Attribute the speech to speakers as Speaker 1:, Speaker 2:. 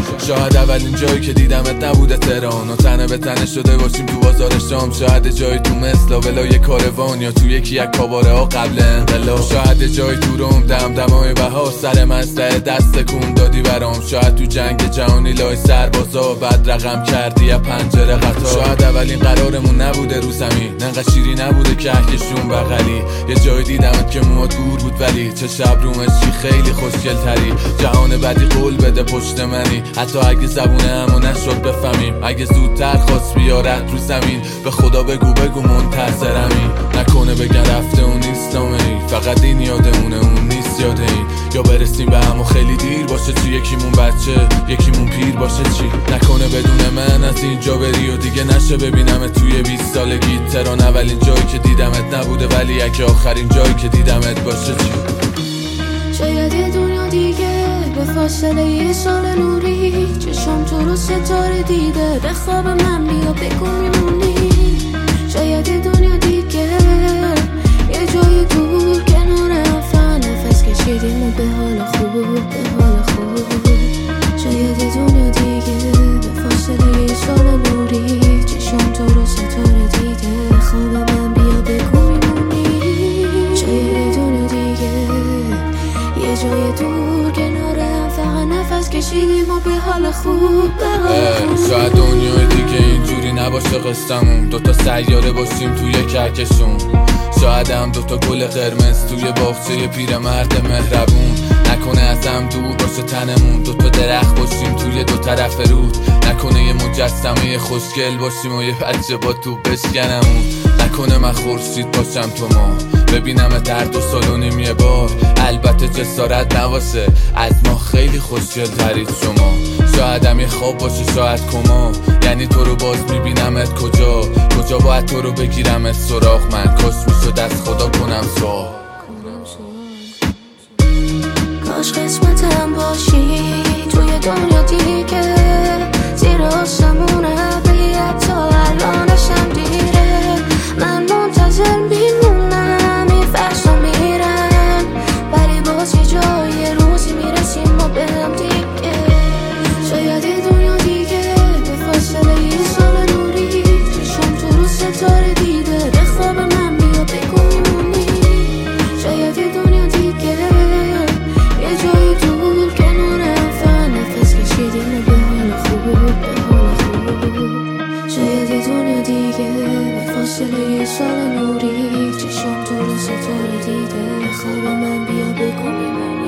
Speaker 1: شاید اولین جایی که دیدمت نبوده تهران و تنه به تنه شده باشیم تو بازار شام. شاید جایی تو مثل ولای کاروان یا تو یکی از کاباره ها قبل انقلاب. شاید جایی تو روم دمدمای بها سر مسئله دست کن دادی برام. شاید تو جنگ جهانی لای سربازا بعد رقم کردی یا پنجره قطار. شاید اولین قرارمون نبوده رو زمین، انقدر شیری نبوده کهکشون بغلی. یه جای دیدمت که موهات گور بود ولی چه شب رومشی خیلی خوشگل تری. جهان بعدی قول بده پشت منی، حتی اگه زبونه همو نشد بفهمیم. اگه زودتر خواست بیارت رو زمین به خدا بگو منتظرمی. نکنه بگن رفته اون نیست نامه‌ای، فقط این یادمونه اون نیست یاد این. یا برسیم به همو خیلی دیر باشه تو یکیمون بچه یکیمون پیر باشه چی. نکنه بدون من از اینجا بری و دیگه نشه ببینم توی 20 سالگی. تهران اولین جایی که دیدمت نبوده ولی اگه آخرین جایی که دیدمت باشه چی.
Speaker 2: شاید یه دنیا دیگه به فاصله یه سال نوری چشم تو رو ستاره دیده به خواب من بیا بگو میمونی. شاید یه دنیا دیگه یه جای دور کنار هم نفس کشیدیم و به حال خوب به حال خوب. شاید یه دنیا دیگه به فاصله یه سال نوری چشم تو رو ستاره دیده خواب من بیا بگو میمونی. شاید یه دنیا دیگه یه جای دور کنار هم فقط نفس کشیدیم و به حال خوب به حال خوب.
Speaker 1: شاید دنیای دیگه اینجوری نباشه قصه‌مون، دوتا سیاره باشیم توی کهکشون. شاید هم دوتا گل قرمز توی باغچه پیرمرد مهربون. نکنه از هم دور باشه تنمون، دوتا درخت باشیم توی دو طرف رود. نکنه یه مجسمه خوشگل باشیم و یه بچه با تو بشکنمون. نکنه من خورشید باشم تو ما ببینم در 2 سال و نیم یه بار. البته جسارت نواسه از ما خیلی خوشگل ترید شما. شاید هم یه خواب باشه شاید کما، یعنی تو رو باز میبینمت کجا باید تو رو بگیرمت سراغ. من کاش میشد از خدا کنم سوال.
Speaker 2: کاش قسمتم باشی توی دنیا دیگه زیر آسمون ابری حتی الانشم دیره. من منتظر میمونم این فصل میرن ولی باز یه جای روزی میرسیم ما به هم دیگه. شاید یه دنیا دیگه به فاصله یه سال نوری چشم تو رو ستاره دیده به خواب من بیا بگو میمونی. شاید یه دنیا دیگه یه جای دور کنار هم فقط نفس کشیدیم و به حال خوب به حال خوب. شاید یه دنیا دیگه به فاصله یه سال نوری چشم تو رو ستاره دیده خواب من بیا بگو میمونی.